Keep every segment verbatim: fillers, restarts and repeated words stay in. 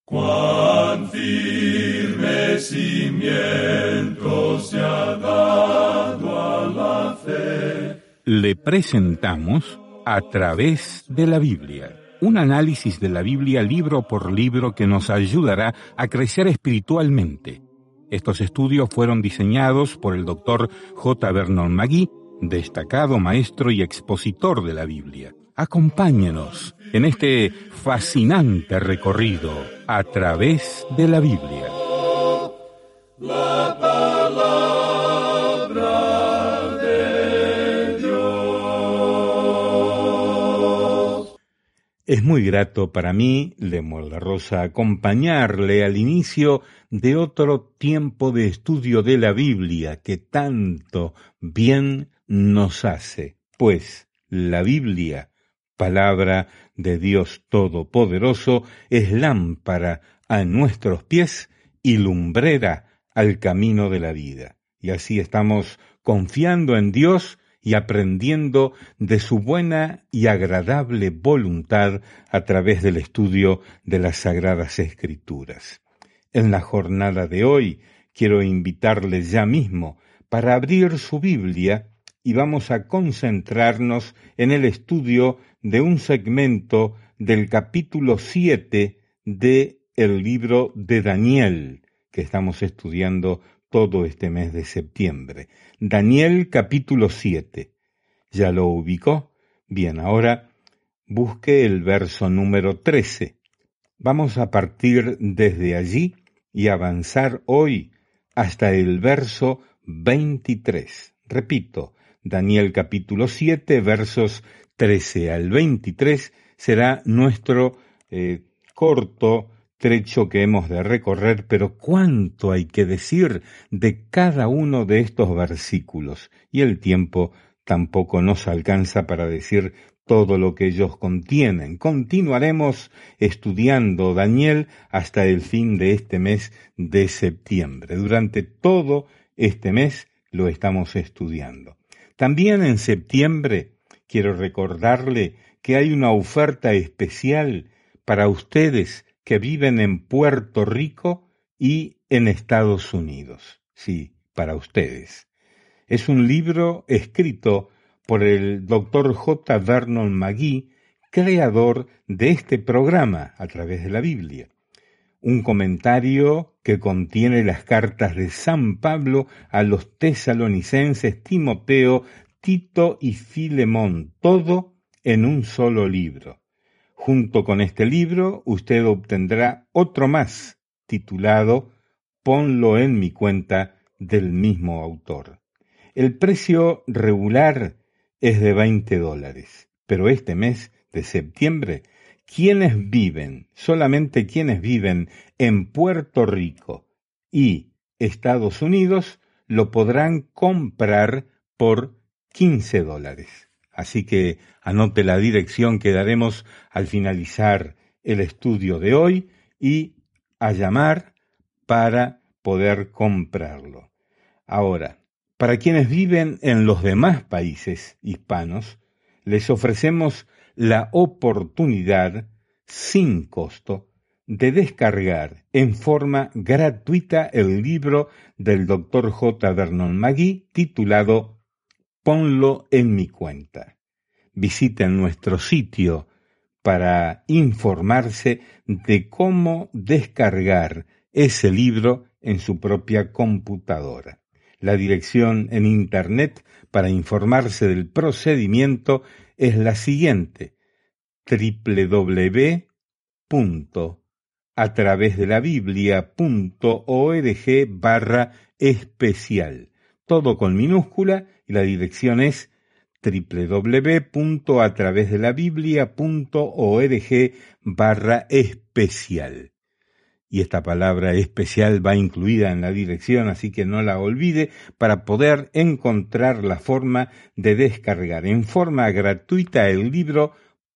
Cuán firme cimiento se ha dado a la fe. Le presentamos A través de la Biblia, un análisis de la Biblia libro por libro que nos ayudará a crecer espiritualmente. Estos estudios fueron diseñados por el doctor J. Vernon McGee, destacado maestro y expositor de la Biblia. Acompáñenos en este fascinante recorrido a través de la Biblia. La palabra de Dios. Es muy grato para mí, Lemuel La Rosa, acompañarle al inicio de otro tiempo de estudio de la Biblia que tanto bien nos hace, pues la Biblia, palabra de Dios Todopoderoso, es lámpara a nuestros pies y lumbrera al camino de la vida. Y así estamos confiando en Dios y aprendiendo de su buena y agradable voluntad a través del estudio de las Sagradas Escrituras. En la jornada de hoy quiero invitarles ya mismo para abrir su Biblia y vamos a concentrarnos en el estudio de un segmento del capítulo siete de el libro de Daniel, que estamos estudiando todo este mes de septiembre. Daniel capítulo siete. ¿Ya lo ubicó? Bien, ahora busque el verso número trece. Vamos a partir desde allí y avanzar hoy hasta el verso veintitrés. Repito, Daniel capítulo siete, versos trece al veintitrés, será nuestro eh, corto trecho que hemos de recorrer, pero cuánto hay que decir de cada uno de estos versículos, y el tiempo tampoco nos alcanza para decir todo lo que ellos contienen. Continuaremos estudiando Daniel hasta el fin de este mes de septiembre. Durante todo este mes lo estamos estudiando. También en septiembre quiero recordarle que hay una oferta especial para ustedes que viven en Puerto Rico y en Estados Unidos. Sí, para ustedes. Es un libro escrito por el doctor J. Vernon McGee, creador de este programa a través de la Biblia. Un comentario que contiene las cartas de San Pablo a los tesalonicenses, Timoteo, Tito y Filemón, todo en un solo libro. Junto con este libro, usted obtendrá otro más, titulado Ponlo en mi cuenta, del mismo autor. El precio regular es de veinte dólares, pero este mes de septiembre, quienes viven, solamente quienes viven en Puerto Rico y Estados Unidos, lo podrán comprar por quince dólares. Así que anote la dirección que daremos al finalizar el estudio de hoy y a llamar para poder comprarlo. Ahora, para quienes viven en los demás países hispanos, les ofrecemos la oportunidad, sin costo, de descargar en forma gratuita el libro del doctor J. Vernon McGee titulado Ponlo en mi cuenta. Visiten nuestro sitio para informarse de cómo descargar ese libro en su propia computadora. La dirección en Internet para informarse del procedimiento es la siguiente: doble u doble u doble u punto a través de la biblia punto org barra especial. Todo con minúscula, y la dirección es doble u doble u doble u punto a través de la biblia punto org barra especial. Y esta palabra especial va incluida en la dirección, así que no la olvide, para poder encontrar la forma de descargar en forma gratuita el libro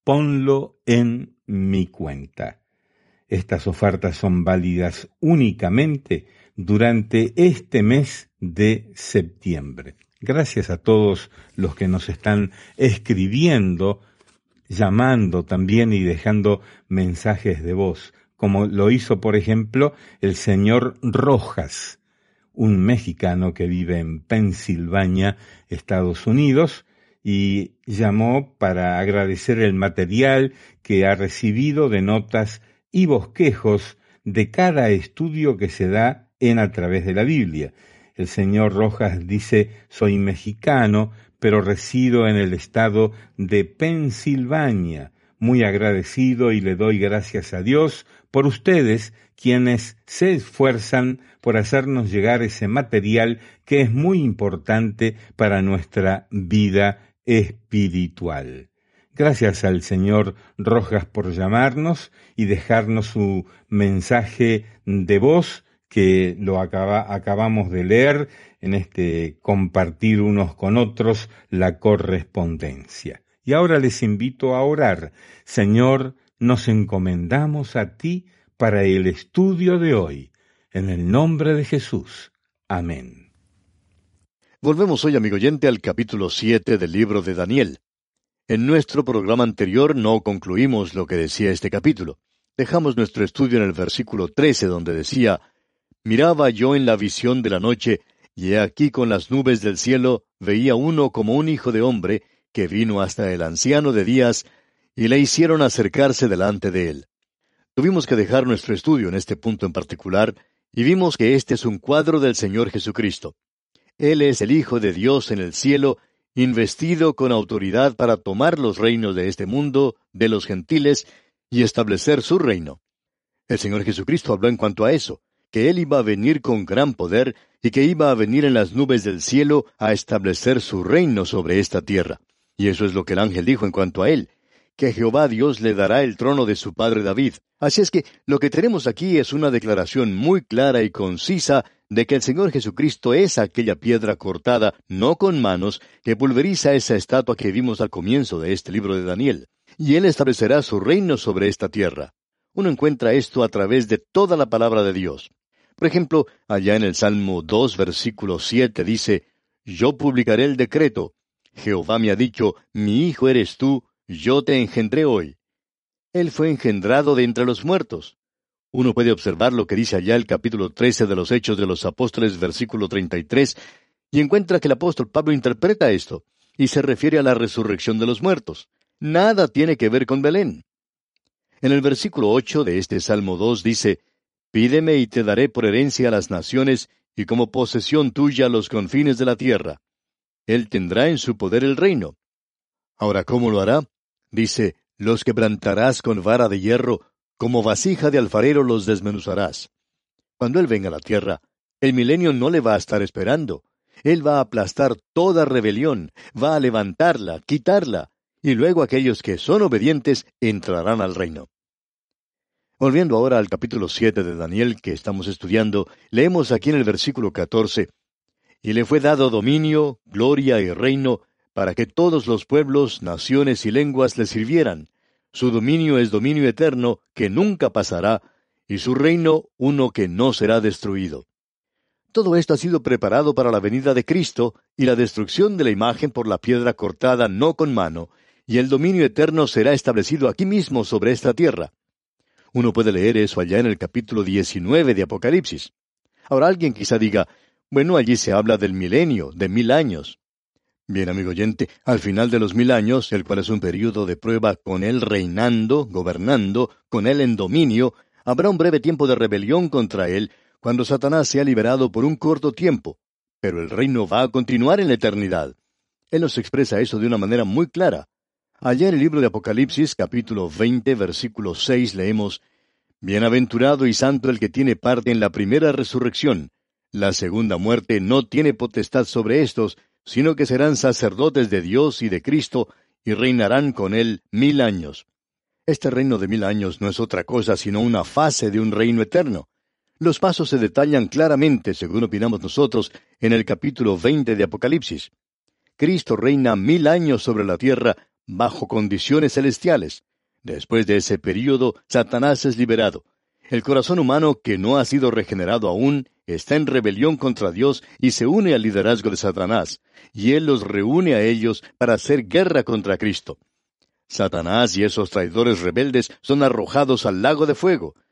Ponlo en mi cuenta. Estas ofertas son válidas únicamente durante este mes de septiembre. Gracias a todos los que nos están escribiendo, llamando también y dejando mensajes de voz. como lo hizo, por ejemplo, el señor Rojas, un mexicano que vive en Pensilvania, Estados Unidos, y llamó para agradecer el material que ha recibido de notas y bosquejos de cada estudio que se da en A Través de la Biblia. El señor Rojas dice: soy mexicano, pero resido en el estado de Pensilvania. Muy agradecido y le doy gracias a Dios por ustedes, quienes se esfuerzan por hacernos llegar ese material que es muy importante para nuestra vida espiritual. Gracias al señor Rojas por llamarnos y dejarnos su mensaje de voz, que lo acaba, acabamos de leer en este compartir unos con otros la correspondencia. Y ahora les invito a orar. Señor, nos encomendamos a ti para el estudio de hoy. En el nombre de Jesús. Amén. Volvemos hoy, amigo oyente, al capítulo siete del libro de Daniel. En nuestro programa anterior no concluimos lo que decía este capítulo. Dejamos nuestro estudio en el versículo trece, donde decía: miraba yo en la visión de la noche, y he aquí con las nubes del cielo veía uno como un hijo de hombre, que vino hasta el anciano de días, y le hicieron acercarse delante de él. Tuvimos que dejar nuestro estudio en este punto en particular, y vimos que este es un cuadro del Señor Jesucristo. Él es el Hijo de Dios en el cielo, investido con autoridad para tomar los reinos de este mundo, de los gentiles, y establecer su reino. El Señor Jesucristo habló en cuanto a eso, que Él iba a venir con gran poder, y que iba a venir en las nubes del cielo a establecer su reino sobre esta tierra. Y eso es lo que el ángel dijo en cuanto a Él, que Jehová Dios le dará el trono de su padre David. Así es que lo que tenemos aquí es una declaración muy clara y concisa de que el Señor Jesucristo es aquella piedra cortada, no con manos, que pulveriza esa estatua que vimos al comienzo de este libro de Daniel. Y Él establecerá su reino sobre esta tierra. Uno encuentra esto a través de toda la palabra de Dios. Por ejemplo, allá en el Salmo dos, versículo siete, dice: yo publicaré el decreto. Jehová me ha dicho: mi hijo eres tú, yo te engendré hoy. Él fue engendrado de entre los muertos. Uno puede observar lo que dice allá el capítulo trece de los Hechos de los Apóstoles, versículo treinta y tres, y encuentra que el apóstol Pablo interpreta esto, y se refiere a la resurrección de los muertos. Nada tiene que ver con Belén. En el versículo ocho de este Salmo dos dice: pídeme y te daré por herencia a las naciones, y como posesión tuya los confines de la tierra. Él tendrá en su poder el reino. Ahora, ¿cómo lo hará? Dice: los quebrantarás con vara de hierro, como vasija de alfarero los desmenuzarás. Cuando Él venga a la tierra, el milenio no le va a estar esperando. Él va a aplastar toda rebelión, va a levantarla, quitarla, y luego aquellos que son obedientes entrarán al reino. Volviendo ahora al capítulo siete de Daniel que estamos estudiando, leemos aquí en el versículo catorce: y le fue dado dominio, gloria y reino, para que todos los pueblos, naciones y lenguas le sirvieran. Su dominio es dominio eterno, que nunca pasará, y su reino uno que no será destruido. Todo esto ha sido preparado para la venida de Cristo y la destrucción de la imagen por la piedra cortada no con mano, y el dominio eterno será establecido aquí mismo sobre esta tierra. Uno puede leer eso allá en el capítulo diecinueve de Apocalipsis. Ahora alguien quizá diga: bueno, allí se habla del milenio, de mil años. Bien, amigo oyente, al final de los mil años, el cual es un período de prueba con Él reinando, gobernando, con Él en dominio, habrá un breve tiempo de rebelión contra Él, cuando Satanás sea liberado por un corto tiempo. Pero el reino va a continuar en la eternidad. Él nos expresa eso de una manera muy clara. Allá en el libro de Apocalipsis, capítulo veinte, versículo seis, leemos: bienaventurado y santo el que tiene parte en la primera resurrección. La segunda muerte no tiene potestad sobre estos, sino que serán sacerdotes de Dios y de Cristo, y reinarán con Él mil años. Este reino de mil años no es otra cosa sino una fase de un reino eterno. Los pasos se detallan claramente, según opinamos nosotros, en el capítulo veinte de Apocalipsis. Cristo reina mil años sobre la tierra, bajo condiciones celestiales. Después de ese período, Satanás es liberado. El corazón humano, que no ha sido regenerado aún, está en rebelión contra Dios y se une al liderazgo de Satanás, y Él los reúne a ellos para hacer guerra contra Cristo. Satanás y esos traidores rebeldes son arrojados al lago de fuego.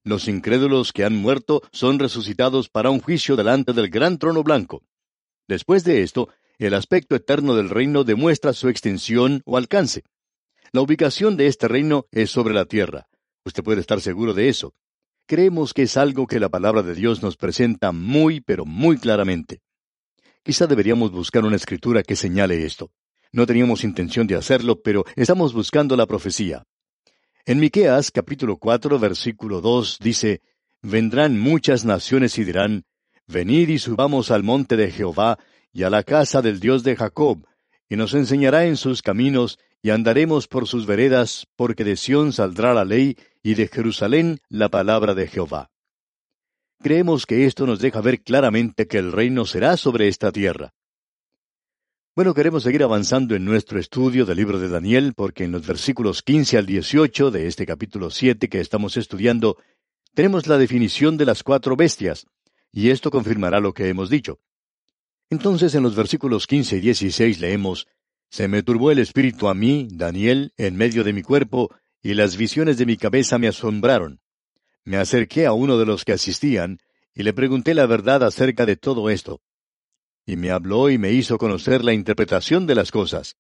Los incrédulos que han muerto son resucitados para un juicio delante del gran trono blanco. Después de esto, el aspecto eterno del reino demuestra su extensión o alcance. La ubicación de este reino es sobre la tierra. Usted puede estar seguro de eso. Creemos que es algo que la palabra de Dios nos presenta muy, pero muy claramente. Quizá deberíamos buscar una escritura que señale esto. No teníamos intención de hacerlo, pero estamos buscando la profecía. En Miqueas, capítulo cuatro, versículo dos, dice, «Vendrán muchas naciones y dirán, venid y subamos al monte de Jehová y a la casa del Dios de Jacob, y nos enseñará en sus caminos, y andaremos por sus veredas, porque de Sión saldrá la ley, y de Jerusalén la palabra de Jehová». Creemos que esto nos deja ver claramente que el reino será sobre esta tierra. Bueno, queremos seguir avanzando en nuestro estudio del libro de Daniel, porque en los versículos quince al dieciocho de este capítulo siete que estamos estudiando, tenemos la definición de las cuatro bestias, y esto confirmará lo que hemos dicho. Entonces, en los versículos quince y dieciséis leemos, «Se me turbó el espíritu a mí, Daniel, en medio de mi cuerpo, y las visiones de mi cabeza me asombraron. Me acerqué a uno de los que asistían, y le pregunté la verdad acerca de todo esto. Y me habló y me hizo conocer la interpretación de las cosas».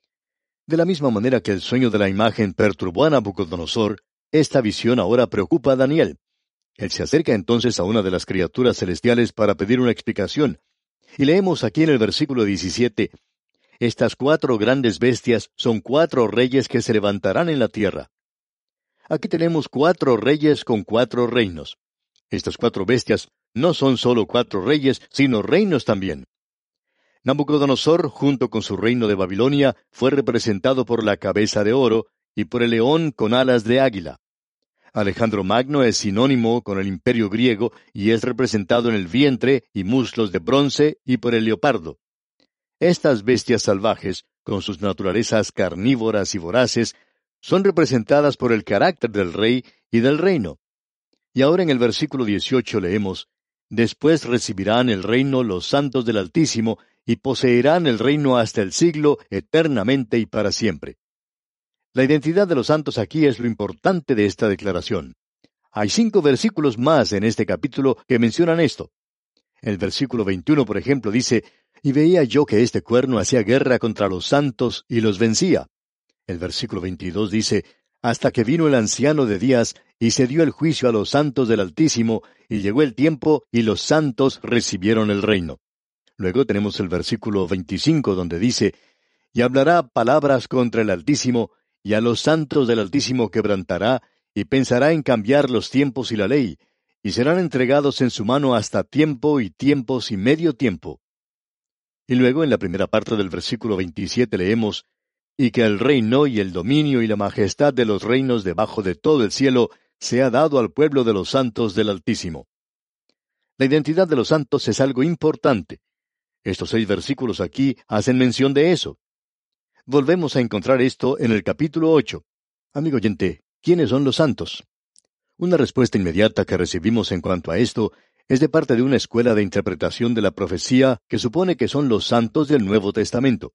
De la misma manera que el sueño de la imagen perturbó a Nabucodonosor, esta visión ahora preocupa a Daniel. Él se acerca entonces a una de las criaturas celestiales para pedir una explicación. Y leemos aquí en el versículo diecisiete, «Estas cuatro grandes bestias son cuatro reyes que se levantarán en la tierra». Aquí tenemos cuatro reyes con cuatro reinos. Estas cuatro bestias no son solo cuatro reyes, sino reinos también. Nabucodonosor, junto con su reino de Babilonia, fue representado por la cabeza de oro y por el león con alas de águila. Alejandro Magno es sinónimo con el imperio griego y es representado en el vientre y muslos de bronce y por el leopardo. Estas bestias salvajes, con sus naturalezas carnívoras y voraces, son representadas por el carácter del rey y del reino. Y ahora en el versículo dieciocho leemos, «Después recibirán el reino los santos del Altísimo, y poseerán el reino hasta el siglo, eternamente y para siempre». La identidad de los santos aquí es lo importante de esta declaración. Hay cinco versículos más en este capítulo que mencionan esto. El versículo veintiuno, por ejemplo, dice, «Y veía yo que este cuerno hacía guerra contra los santos y los vencía». El versículo veintidós dice, «Hasta que vino el anciano de días, y se dio el juicio a los santos del Altísimo, y llegó el tiempo, y los santos recibieron el reino». Luego tenemos el versículo veinticinco, donde dice, «Y hablará palabras contra el Altísimo, y a los santos del Altísimo quebrantará, y pensará en cambiar los tiempos y la ley, y serán entregados en su mano hasta tiempo y tiempos y medio tiempo». Y luego en la primera parte del versículo veintisiete leemos, «Y que el reino y el dominio y la majestad de los reinos debajo de todo el cielo sea dado al pueblo de los santos del Altísimo». La identidad de los santos es algo importante. Estos seis versículos aquí hacen mención de eso. Volvemos a encontrar esto en el capítulo ocho. Amigo oyente, ¿quiénes son los santos? Una respuesta inmediata que recibimos en cuanto a esto es de parte de una escuela de interpretación de la profecía que supone que son los santos del Nuevo Testamento.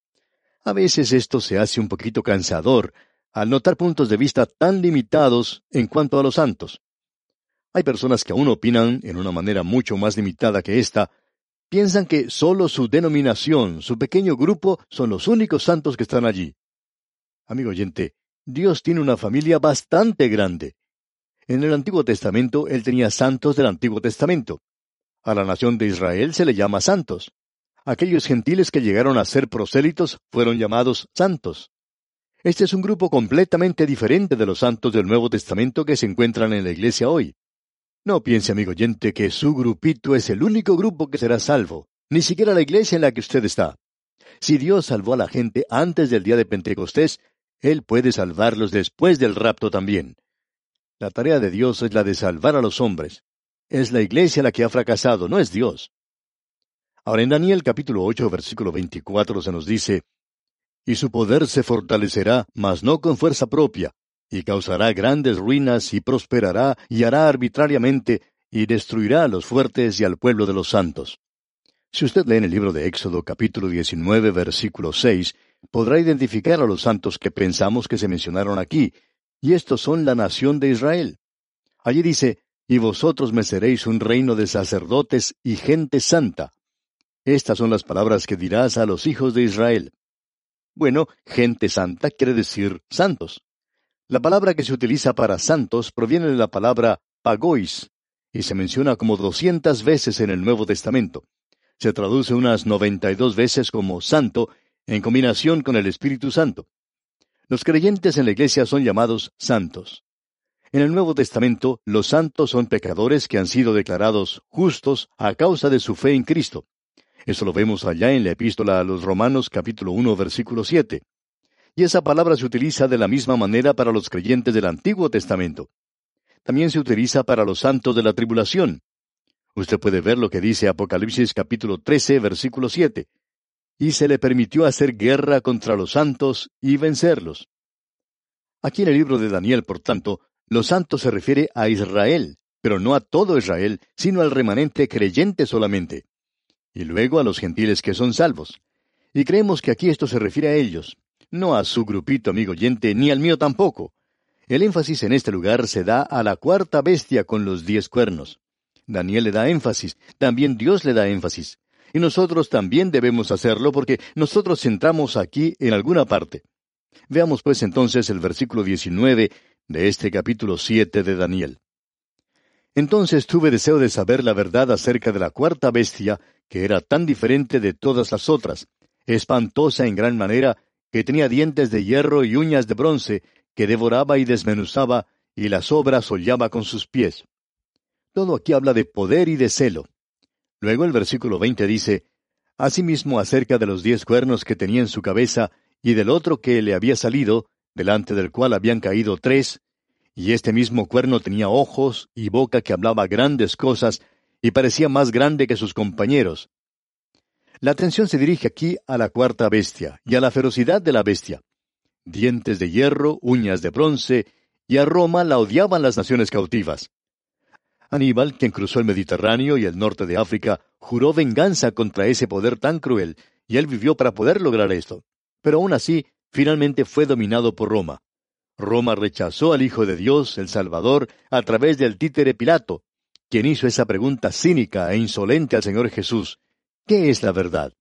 A veces esto se hace un poquito cansador al notar puntos de vista tan limitados en cuanto a los santos. Hay personas que aún opinan en una manera mucho más limitada que esta, piensan que solo su denominación, su pequeño grupo, son los únicos santos que están allí. Amigo oyente, Dios tiene una familia bastante grande. En el Antiguo Testamento Él tenía santos del Antiguo Testamento. A la nación de Israel se le llama santos. Aquellos gentiles que llegaron a ser prosélitos fueron llamados santos. Este es un grupo completamente diferente de los santos del Nuevo Testamento que se encuentran en la iglesia hoy. No piense, amigo oyente, que su grupito es el único grupo que será salvo, ni siquiera la iglesia en la que usted está. Si Dios salvó a la gente antes del día de Pentecostés, Él puede salvarlos después del rapto también. La tarea de Dios es la de salvar a los hombres. Es la iglesia la que ha fracasado, no es Dios. Ahora en Daniel capítulo ocho, versículo veinticuatro se nos dice, «Y su poder se fortalecerá, mas no con fuerza propia, y causará grandes ruinas, y prosperará, y hará arbitrariamente, y destruirá a los fuertes y al pueblo de los santos». Si usted lee en el libro de Éxodo capítulo diecinueve, versículo seis, podrá identificar a los santos que pensamos que se mencionaron aquí, y estos son la nación de Israel. Allí dice, y vosotros me seréis un reino de sacerdotes y gente santa. Estas son las palabras que dirás a los hijos de Israel. Bueno, gente santa quiere decir santos. La palabra que se utiliza para santos proviene de la palabra pagois, y se menciona como doscientas veces en el Nuevo Testamento. Se traduce unas noventa y dos veces como santo, en combinación con el Espíritu Santo. Los creyentes en la iglesia son llamados santos. En el Nuevo Testamento, los santos son pecadores que han sido declarados justos a causa de su fe en Cristo. Eso lo vemos allá en la epístola a los Romanos capítulo uno versículo siete. Y esa palabra se utiliza de la misma manera para los creyentes del Antiguo Testamento. También se utiliza para los santos de la tribulación. Usted puede ver lo que dice Apocalipsis capítulo trece versículo siete. Y se le permitió hacer guerra contra los santos y vencerlos. Aquí en el libro de Daniel, por tanto, los santos se refiere a Israel, pero no a todo Israel, sino al remanente creyente solamente. Y luego a los gentiles que son salvos. Y creemos que aquí esto se refiere a ellos, no a su grupito amigo oyente, ni al mío tampoco. El énfasis en este lugar se da a la cuarta bestia con los diez cuernos. Daniel le da énfasis, también Dios le da énfasis. Y nosotros también debemos hacerlo porque nosotros centramos aquí en alguna parte. Veamos pues entonces el versículo diecinueve de este capítulo siete de Daniel. Entonces tuve deseo de saber la verdad acerca de la cuarta bestia, que era tan diferente de todas las otras, espantosa en gran manera, que tenía dientes de hierro y uñas de bronce, que devoraba y desmenuzaba, y las obras hollaba con sus pies. Todo aquí habla de poder y de celo. Luego el versículo veinte dice, asimismo acerca de los diez cuernos que tenía en su cabeza, y del otro que le había salido, delante del cual habían caído tres, y este mismo cuerno tenía ojos y boca que hablaba grandes cosas, y parecía más grande que sus compañeros. La atención se dirige aquí a la cuarta bestia, y a la ferocidad de la bestia. Dientes de hierro, uñas de bronce, y a Roma la odiaban las naciones cautivas. Aníbal, quien cruzó el Mediterráneo y el norte de África, juró venganza contra ese poder tan cruel, y él vivió para poder lograr esto. Pero aún así, finalmente fue dominado por Roma. Roma rechazó al Hijo de Dios, el Salvador, a través del títere Pilato, quien hizo esa pregunta cínica e insolente al Señor Jesús: ¿qué es la verdad?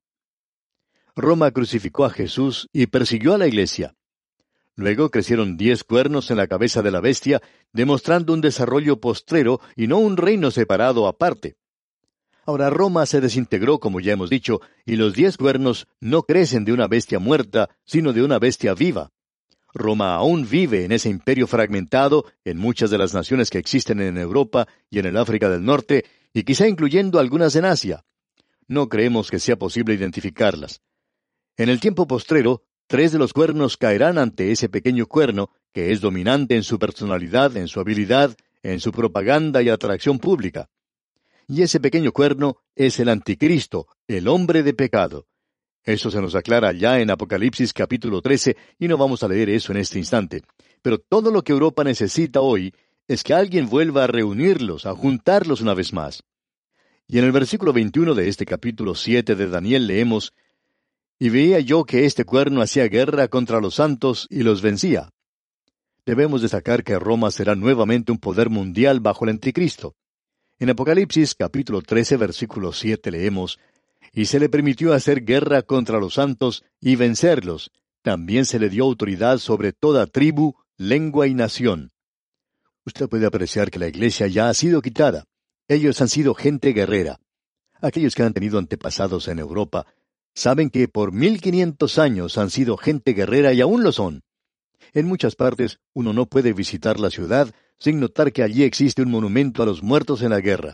Roma crucificó a Jesús y persiguió a la iglesia. Luego crecieron diez cuernos en la cabeza de la bestia, demostrando un desarrollo postrero y no un reino separado aparte. Ahora Roma se desintegró, como ya hemos dicho, y los diez cuernos no crecen de una bestia muerta, sino de una bestia viva. Roma aún vive en ese imperio fragmentado en muchas de las naciones que existen en Europa y en el África del Norte, y quizá incluyendo algunas en Asia. No creemos que sea posible identificarlas. En el tiempo postrero, tres de los cuernos caerán ante ese pequeño cuerno, que es dominante en su personalidad, en su habilidad, en su propaganda y atracción pública. Y ese pequeño cuerno es el anticristo, el hombre de pecado. Eso se nos aclara ya en Apocalipsis capítulo trece, y no vamos a leer eso en este instante. Pero todo lo que Europa necesita hoy es que alguien vuelva a reunirlos, a juntarlos una vez más. Y en el versículo veintiuno de este capítulo siete de Daniel leemos: y veía yo que este cuerno hacía guerra contra los santos y los vencía. Debemos destacar que Roma será nuevamente un poder mundial bajo el anticristo. En Apocalipsis capítulo trece versículo siete leemos: y se le permitió hacer guerra contra los santos y vencerlos. También se le dio autoridad sobre toda tribu, lengua y nación. Usted puede apreciar que la iglesia ya ha sido quitada. Ellos han sido gente guerrera. Aquellos que han tenido antepasados en Europa saben que por mil quinientos años han sido gente guerrera y aún lo son. En muchas partes uno no puede visitar la ciudad sin notar que allí existe un monumento a los muertos en la guerra.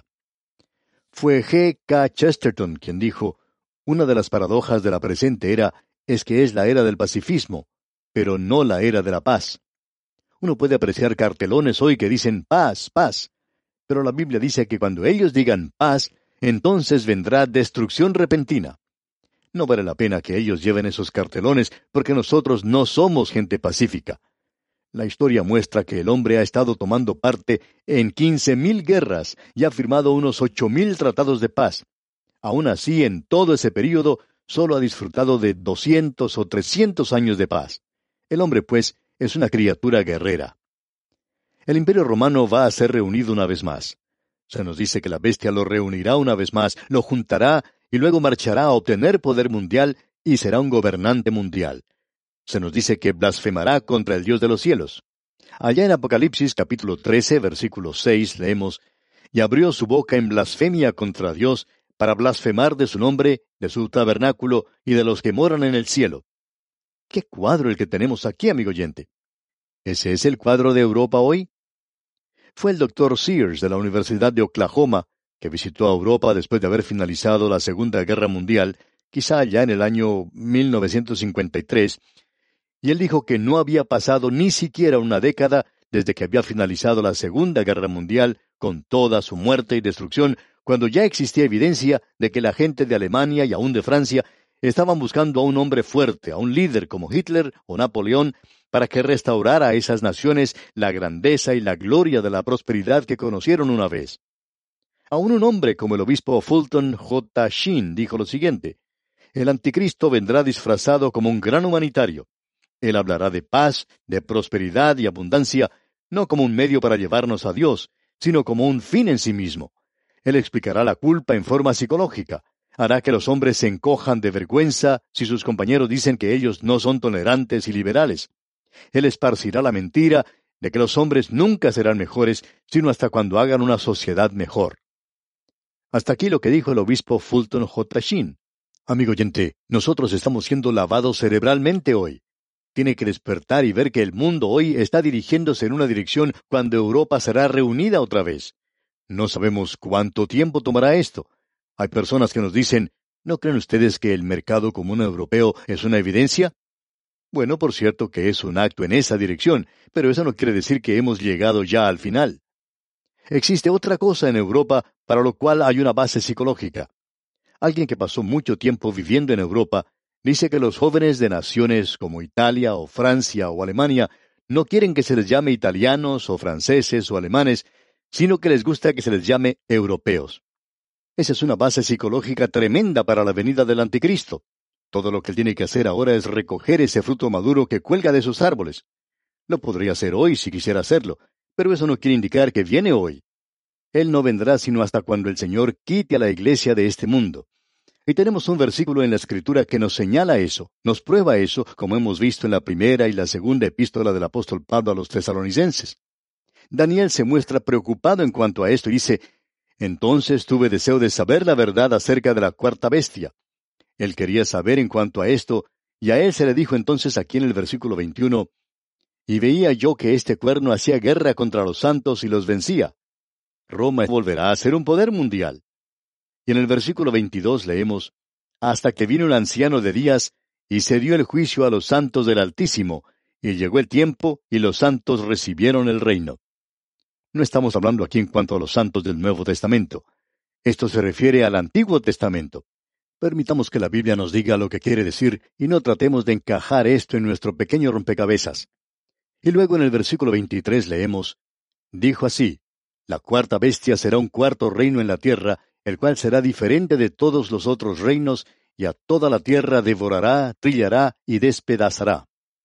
Fue G K Chesterton quien dijo: una de las paradojas de la presente era es que es la era del pacifismo, pero no la era de la paz. Uno puede apreciar cartelones hoy que dicen paz, paz, pero la Biblia dice que cuando ellos digan paz, entonces vendrá destrucción repentina. No vale la pena que ellos lleven esos cartelones, porque nosotros no somos gente pacífica. La historia muestra que el hombre ha estado tomando parte en quince mil guerras y ha firmado unos ocho mil tratados de paz. Aún así, en todo ese período, solo ha disfrutado de doscientos o trescientos años de paz. El hombre, pues, es una criatura guerrera. El Imperio Romano va a ser reunido una vez más. Se nos dice que la bestia lo reunirá una vez más, lo juntará y luego marchará a obtener poder mundial y será un gobernante mundial. Se nos dice que blasfemará contra el Dios de los cielos. Allá en Apocalipsis capítulo trece, versículo seis, leemos: «Y abrió su boca en blasfemia contra Dios, para blasfemar de su nombre, de su tabernáculo y de los que moran en el cielo». ¡Qué cuadro el que tenemos aquí, amigo oyente! ¿Ese es el cuadro de Europa hoy? Fue el doctor Sears de la Universidad de Oklahoma, que visitó a Europa después de haber finalizado la Segunda Guerra Mundial, quizá ya en el año mil novecientos cincuenta y tres, y él dijo que no había pasado ni siquiera una década desde que había finalizado la Segunda Guerra Mundial, con toda su muerte y destrucción, cuando ya existía evidencia de que la gente de Alemania y aún de Francia estaban buscando a un hombre fuerte, a un líder como Hitler o Napoleón, para que restaurara a esas naciones la grandeza y la gloria de la prosperidad que conocieron una vez. Aún un hombre como el obispo Fulton J. Sheen dijo lo siguiente: «El anticristo vendrá disfrazado como un gran humanitario. Él hablará de paz, de prosperidad y abundancia, no como un medio para llevarnos a Dios, sino como un fin en sí mismo. Él explicará la culpa en forma psicológica. Hará que los hombres se encojan de vergüenza si sus compañeros dicen que ellos no son tolerantes y liberales. Él esparcirá la mentira de que los hombres nunca serán mejores, sino hasta cuando hagan una sociedad mejor». Hasta aquí lo que dijo el obispo Fulton J. Sheen. Amigo oyente, nosotros estamos siendo lavados cerebralmente hoy. Tiene que despertar y ver que el mundo hoy está dirigiéndose en una dirección cuando Europa será reunida otra vez. No sabemos cuánto tiempo tomará esto. Hay personas que nos dicen: ¿no creen ustedes que el mercado común europeo es una evidencia? Bueno, por cierto que es un acto en esa dirección, pero eso no quiere decir que hemos llegado ya al final. Existe otra cosa en Europa para lo cual hay una base psicológica. Alguien que pasó mucho tiempo viviendo en Europa dice que los jóvenes de naciones como Italia o Francia o Alemania no quieren que se les llame italianos o franceses o alemanes, sino que les gusta que se les llame europeos. Esa es una base psicológica tremenda para la venida del anticristo. Todo lo que él tiene que hacer ahora es recoger ese fruto maduro que cuelga de sus árboles. Lo podría hacer hoy si quisiera hacerlo, pero eso no quiere indicar que viene hoy. Él no vendrá sino hasta cuando el Señor quite a la iglesia de este mundo. Y tenemos un versículo en la Escritura que nos señala eso, nos prueba eso, como hemos visto en la primera y la segunda epístola del apóstol Pablo a los tesalonicenses. Daniel se muestra preocupado en cuanto a esto y dice: «Entonces tuve deseo de saber la verdad acerca de la cuarta bestia». Él quería saber en cuanto a esto, y a él se le dijo entonces aquí en el versículo veintiuno: «Y veía yo que este cuerno hacía guerra contra los santos y los vencía». Roma volverá a ser un poder mundial. Y en el versículo veintidós leemos: «Hasta que vino el anciano de días, y se dio el juicio a los santos del Altísimo, y llegó el tiempo, y los santos recibieron el reino». No estamos hablando aquí en cuanto a los santos del Nuevo Testamento. Esto se refiere al Antiguo Testamento. Permitamos que la Biblia nos diga lo que quiere decir, y no tratemos de encajar esto en nuestro pequeño rompecabezas. Y luego en el versículo veintitrés leemos: «Dijo así: la cuarta bestia será un cuarto reino en la tierra, el cual será diferente de todos los otros reinos, y a toda la tierra devorará, trillará y despedazará».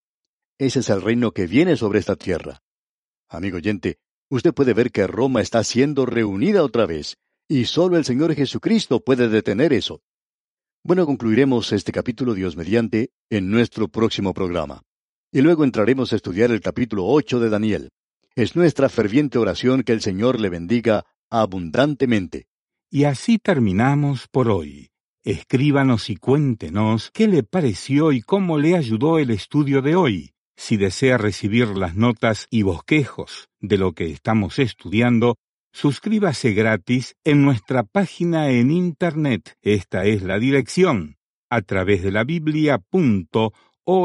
Ese es el reino que viene sobre esta tierra. Amigo oyente, usted puede ver que Roma está siendo reunida otra vez, y solo el Señor Jesucristo puede detener eso. Bueno, concluiremos este capítulo, Dios mediante, en nuestro próximo programa. Y luego entraremos a estudiar el capítulo ocho de Daniel. Es nuestra ferviente oración que el Señor le bendiga abundantemente. Y así terminamos por hoy. Escríbanos y cuéntenos qué le pareció y cómo le ayudó el estudio de hoy. Si desea recibir las notas y bosquejos de lo que estamos estudiando, suscríbase gratis en nuestra página en Internet. Esta es la dirección: a través de la biblia punto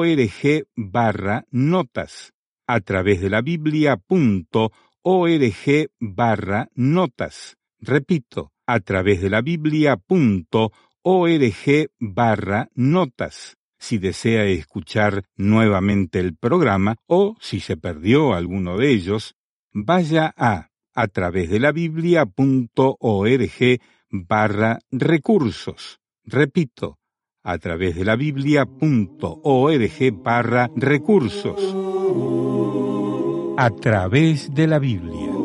org barra notas. A través de la biblia punto org barra notas. Repito, a través de la biblia punto org barra notas. Si desea escuchar nuevamente el programa o si se perdió alguno de ellos, vaya a a través de la biblia punto org barra recursos. Repito, a través de la biblia punto org barra recursos. a través de la Biblia.